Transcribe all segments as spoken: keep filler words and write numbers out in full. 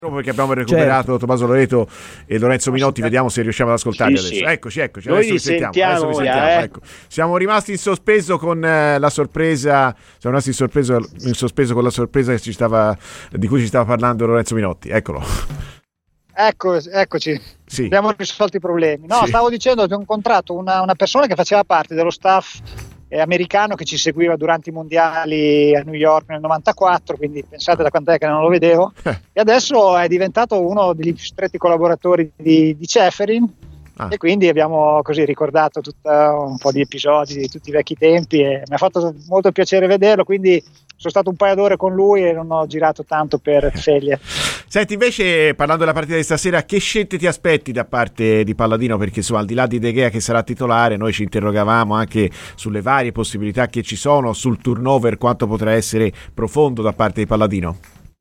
Perché abbiamo recuperato certo. Tommaso Loreto e Lorenzo Minotti, vediamo se riusciamo ad ascoltarli sì, adesso. Sì. Eccoci, eccoci, Noi adesso vi sentiamo. Adesso vi sentiamo eh. ecco. Siamo rimasti in sospeso con eh, la sorpresa, siamo rimasti in, sorpreso, in sospeso con la sorpresa che ci stava, di cui ci stava parlando Lorenzo Minotti. Eccolo. Ecco, eccoci, sì. abbiamo risolto i problemi. No, sì. stavo dicendo che ho incontrato una, una persona che faceva parte dello staff americano che ci seguiva durante i mondiali a New York nel novantaquattro, quindi pensate da quant'è che non lo vedevo, e adesso è diventato uno degli più stretti collaboratori di, di Ceferin, ah. e quindi abbiamo così ricordato tutto un po' di episodi di tutti i vecchi tempi e mi ha fatto molto piacere vederlo, quindi sono stato un paio d'ore con lui e non ho girato tanto per Feglie. Senti, invece, parlando della partita di stasera, che scelte ti aspetti da parte di Palladino? Perché insomma, al di là di De Gea che sarà titolare, noi ci interrogavamo anche sulle varie possibilità che ci sono, sul turnover, quanto potrà essere profondo da parte di Palladino.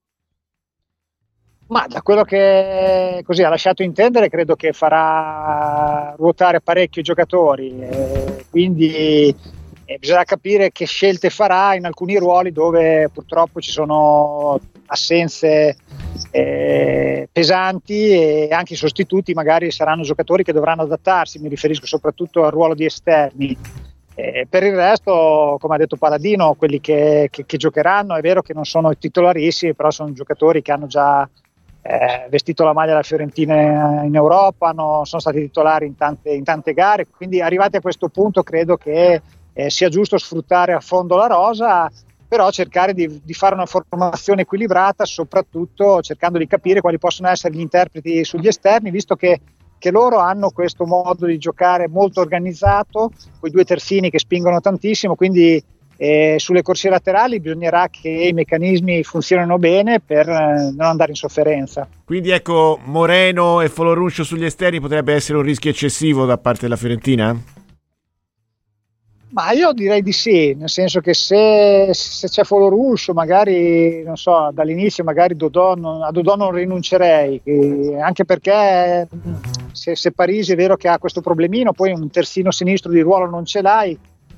Ma da quello che così ha lasciato intendere, credo che farà ruotare parecchio i giocatori, eh, quindi eh, bisogna capire che scelte farà in alcuni ruoli dove purtroppo ci sono assenze eh, pesanti, e anche i sostituti magari saranno giocatori che dovranno adattarsi, mi riferisco soprattutto al ruolo di esterni. Eh, per il resto, come ha detto Palladino, quelli che, che, che giocheranno è vero che non sono titolarissimi, però sono giocatori che hanno già eh, vestito la maglia della Fiorentina in Europa, hanno, sono stati titolari in tante, in tante gare, quindi arrivati a questo punto credo che eh, sia giusto sfruttare a fondo la rosa, però cercare di, di fare una formazione equilibrata, soprattutto cercando di capire quali possono essere gli interpreti sugli esterni, visto che, che loro hanno questo modo di giocare molto organizzato, con i due terzini che spingono tantissimo, quindi eh, sulle corsie laterali bisognerà che i meccanismi funzionino bene per eh, non andare in sofferenza. Quindi ecco, Moreno e Foloruncio sugli esterni potrebbe essere un rischio eccessivo da parte della Fiorentina? Ma io direi di sì, nel senso che se, se c'è Foloruscio, magari, non so, dall'inizio magari Dodò non, a Dodò non rinuncerei, che, anche perché se, se Parisi è vero che ha questo problemino, poi un terzino sinistro di ruolo non ce l'hai,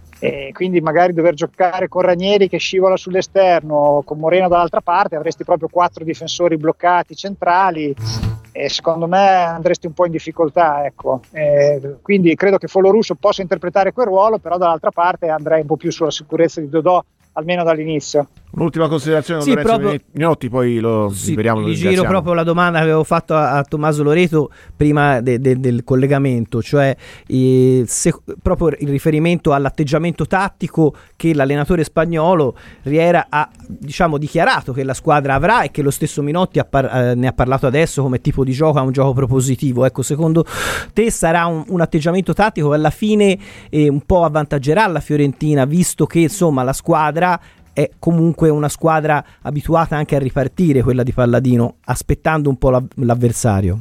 e quindi magari dover giocare con Ranieri che scivola sull'esterno, con Moreno dall'altra parte, avresti proprio quattro difensori bloccati centrali, e secondo me andresti un po' in difficoltà, ecco. Eh, quindi credo che Foloruscio possa interpretare quel ruolo, però dall'altra parte andrei un po' più sulla sicurezza di Dodò, almeno dall'inizio. Un'ultima considerazione, sì, Lorenzo proprio, Minotti, poi lo sì, liberiamo. Gli giro proprio la domanda che avevo fatto a, a Tommaso Loreto prima de, de, del collegamento, cioè eh, se, proprio in riferimento all'atteggiamento tattico che l'allenatore spagnolo Riera ha, diciamo, dichiarato che la squadra avrà, e che lo stesso Minotti ha par- eh, ne ha parlato adesso come tipo di gioco, a un gioco propositivo. Ecco, secondo te sarà un, un atteggiamento tattico che alla fine eh, un po' avvantaggerà la Fiorentina, visto che insomma la squadra è comunque una squadra abituata anche a ripartire, quella di Palladino, aspettando un po' la, l'avversario?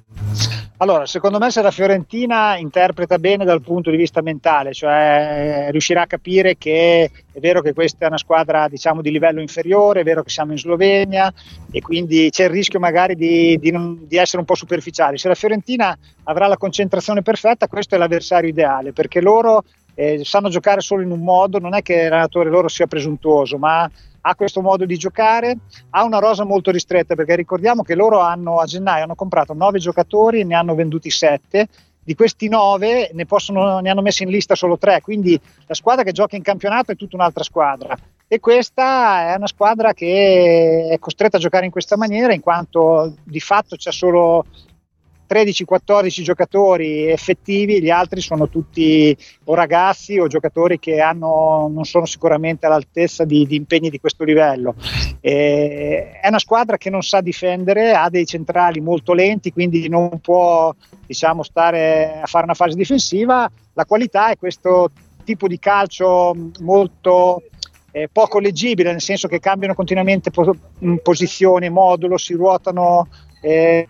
Allora, secondo me se la Fiorentina interpreta bene dal punto di vista mentale, cioè riuscirà a capire che è vero che questa è una squadra, diciamo, di livello inferiore, è vero che siamo in Slovenia e quindi c'è il rischio magari di, di, non, di essere un po' superficiali. Se la Fiorentina avrà la concentrazione perfetta, questo è l'avversario ideale, perché loro Eh, sanno giocare solo in un modo, non è che l'allenatore loro sia presuntuoso, ma ha questo modo di giocare, ha una rosa molto ristretta, perché ricordiamo che loro hanno a gennaio hanno comprato nove giocatori e ne hanno venduti sette, di questi nove ne, possono, ne hanno messi in lista solo tre, quindi la squadra che gioca in campionato è tutta un'altra squadra, e questa è una squadra che è costretta a giocare in questa maniera, in quanto di fatto c'è solo tredici quattordici giocatori effettivi, gli altri sono tutti o ragazzi o giocatori che hanno, non sono sicuramente all'altezza di, di impegni di questo livello. E è una squadra che non sa difendere, ha dei centrali molto lenti, quindi non può, diciamo, stare a fare una fase difensiva. La qualità è questo tipo di calcio molto eh, poco leggibile, nel senso che cambiano continuamente po- posizione, modulo, si ruotano Eh,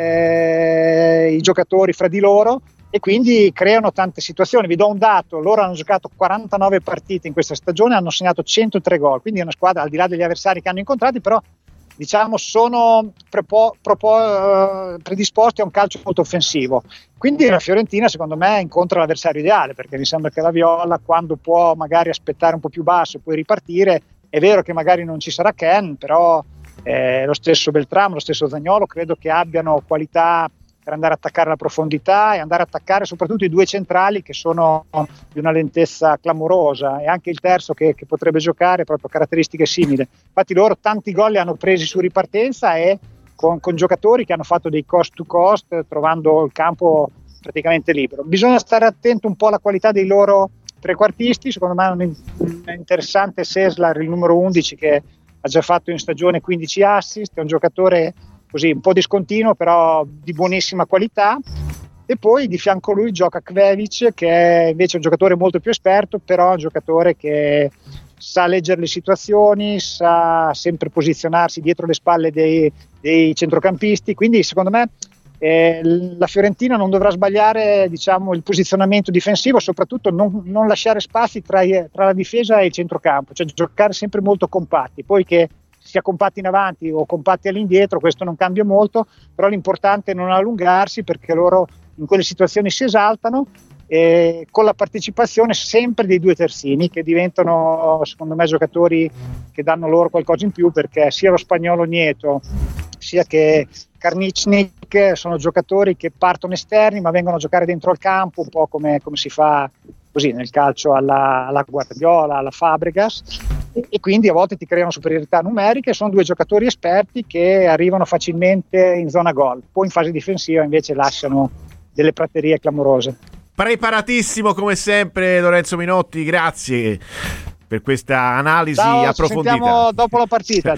eh, i giocatori fra di loro e quindi creano tante situazioni. Vi do un dato: loro hanno giocato quarantanove partite in questa stagione, hanno segnato centotré gol, quindi è una squadra, al di là degli avversari che hanno incontrati, però diciamo sono prepo, prepo, eh, predisposti a un calcio molto offensivo. Quindi la Fiorentina secondo me incontra l'avversario ideale, perché mi sembra che la Viola, quando può magari aspettare un po' più basso e poi ripartire, è vero che magari non ci sarà Ken, però eh, lo stesso Beltramo, lo stesso Zaniolo, credo che abbiano qualità per andare a attaccare la profondità e andare a attaccare soprattutto i due centrali che sono di una lentezza clamorosa, e anche il terzo che, che potrebbe giocare proprio caratteristiche simili. Infatti loro tanti gol li hanno presi su ripartenza e con, con giocatori che hanno fatto dei cost to cost, trovando il campo praticamente libero. Bisogna stare attento un po' alla qualità dei loro trequartisti. Secondo me è interessante Seslar, il numero undici, che ha già fatto in stagione quindici assist, è un giocatore così un po' discontinuo però di buonissima qualità. E poi di fianco a lui gioca Kvevic, che è invece un giocatore molto più esperto, però un giocatore che sa leggere le situazioni, sa sempre posizionarsi dietro le spalle dei, dei centrocampisti, quindi secondo me eh, la Fiorentina non dovrà sbagliare, diciamo, il posizionamento difensivo, soprattutto non, non lasciare spazi tra, tra la difesa e il centrocampo, cioè giocare sempre molto compatti. Poi che sia compatti in avanti o compatti all'indietro, questo non cambia molto, però l'importante è non allungarsi, perché loro in quelle situazioni si esaltano, e con la partecipazione sempre dei due terzini, che diventano secondo me giocatori che danno loro qualcosa in più, perché sia lo spagnolo Nieto sia che Karničnik sono giocatori che partono esterni ma vengono a giocare dentro al campo, un po' come, come si fa così nel calcio alla, alla Guardiola, alla Fabregas, e, e quindi a volte ti creano superiorità numeriche. Sono due giocatori esperti che arrivano facilmente in zona gol, poi in fase difensiva invece lasciano delle praterie clamorose. Preparatissimo come sempre Lorenzo Minotti, grazie per questa analisi Ciao, approfondita. Ci sentiamo dopo la partita.